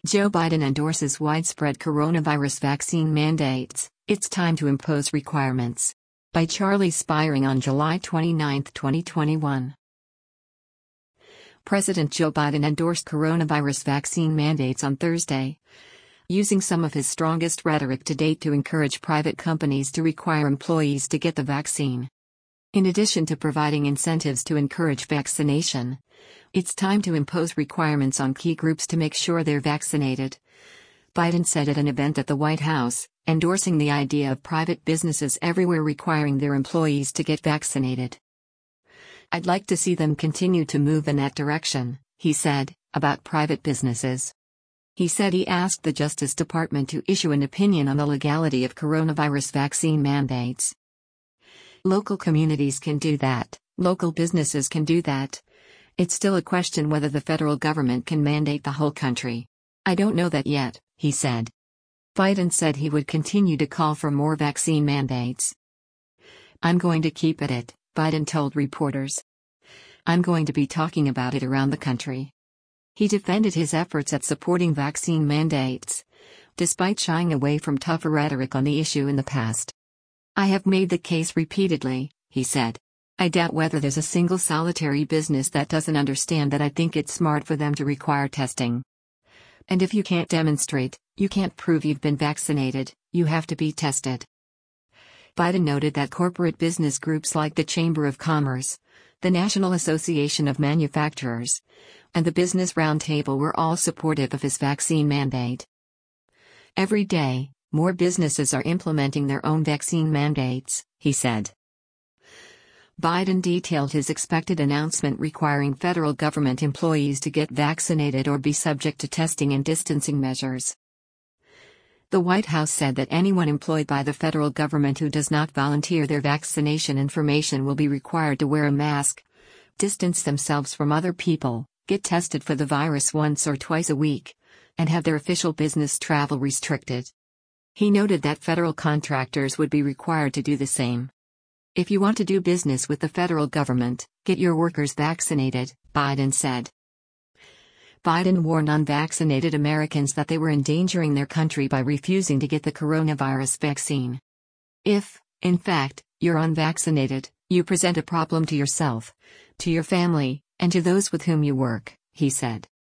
Joe Biden endorses widespread coronavirus vaccine mandates. It's time to impose requirements. By Charlie Spiring on July 29, 2021. President Joe Biden endorsed coronavirus vaccine mandates on Thursday, using some of his strongest rhetoric to date to encourage private companies to require employees to get the vaccine. In addition to providing incentives to encourage vaccination, it's time to impose requirements on key groups to make sure they're vaccinated, Biden said at an event at the White House, endorsing the idea of private businesses everywhere requiring their employees to get vaccinated. "I'd like to see them continue to move in that direction," he said, about private businesses. He said he asked the Justice Department to issue an opinion on the legality of coronavirus vaccine mandates. "Local communities can do that, local businesses can do that. It's still a question whether the federal government can mandate the whole country. I don't know that yet," he said. Biden said he would continue to call for more vaccine mandates. "I'm going to keep at it," Biden told reporters. "I'm going to be talking about it around the country." He defended his efforts at supporting vaccine mandates, despite shying away from tougher rhetoric on the issue in the past. "I have made the case repeatedly," he said. "I doubt whether there's a single solitary business that doesn't understand that I think it's smart for them to require testing. And if you can't demonstrate, you can't prove you've been vaccinated, you have to be tested." Biden noted that corporate business groups like the Chamber of Commerce, the National Association of Manufacturers, and the Business Roundtable were all supportive of his vaccine mandate. "Every day, more businesses are implementing their own vaccine mandates," he said. Biden detailed his expected announcement requiring federal government employees to get vaccinated or be subject to testing and distancing measures. The White House said that anyone employed by the federal government who does not volunteer their vaccination information will be required to wear a mask, distance themselves from other people, get tested for the virus once or twice a week, and have their official business travel restricted. He noted that federal contractors would be required to do the same. "If you want to do business with the federal government, get your workers vaccinated," Biden said. Biden warned unvaccinated Americans that they were endangering their country by refusing to get the coronavirus vaccine. "If, in fact, you're unvaccinated, you present a problem to yourself, to your family, and to those with whom you work," he said.